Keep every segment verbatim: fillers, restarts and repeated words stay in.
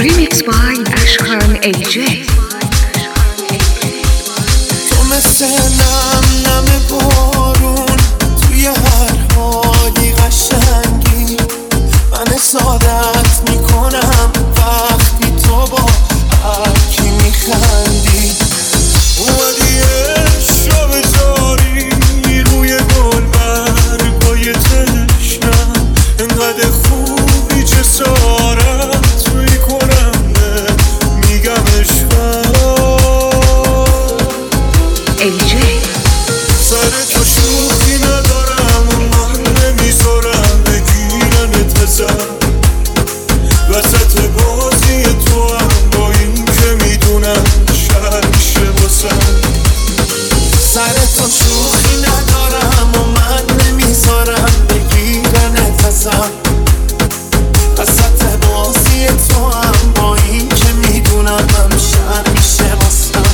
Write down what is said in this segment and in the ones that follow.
Remix by Ashkan ای جی. تو مثل نم نم بارون توی هر حالی قشنگی، من سعادت میکنم وقتی تو با هر کی میخندی. اومدی عشق بذاری روی گل برگای تشنم، انقدر خوبی جسارت میکنم میگم عشقم ای جی. سر تو شوخی ندارم و من نمیذارم بگیرنت ازم، وسط بازی تو هم با این که میدونم شهر میشه واسم. سر تو شوخی ندارم و من نمیذارم بگیرنت ازم، وسط بازی تو هم با این که میدونم شهر میشه واسم.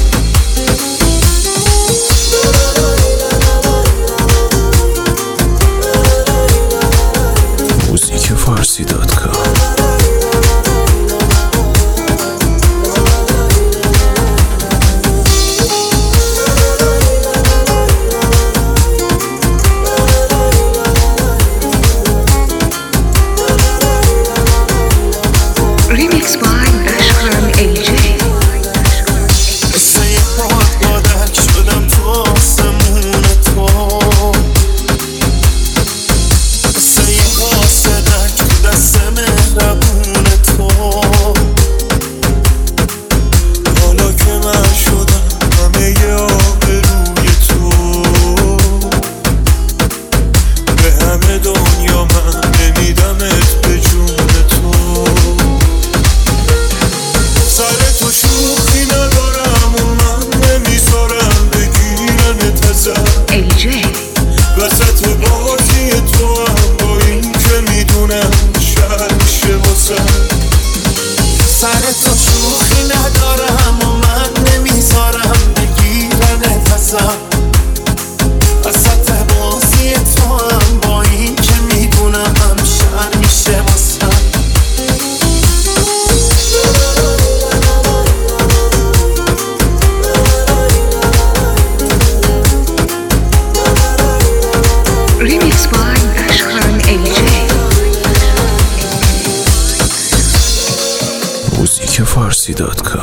موزیک فارسی دات کام. Remix by Ashkan ای جی. مثل یه پادمادک شدم تو آسمون تو، مثل یه قاصدک تو دست مهربون تو. حالا که من شدم همه ی آبروی تو، به همه دنیا من نمیدمت به جون تو. سر تو شوخی ندارم و من نمیذارم بگیرنت ازم، ای جی. وسط بازی تو هم با این که میدونم شهر میشه واسم. سر تو شوخی ندارم و من نمیذارم بگیرنت ازم، وسط بازی تو هم با این که میدونم شهر میشه واسم. Remix by Ashkan ای جی. موزیک فارسی دات کام.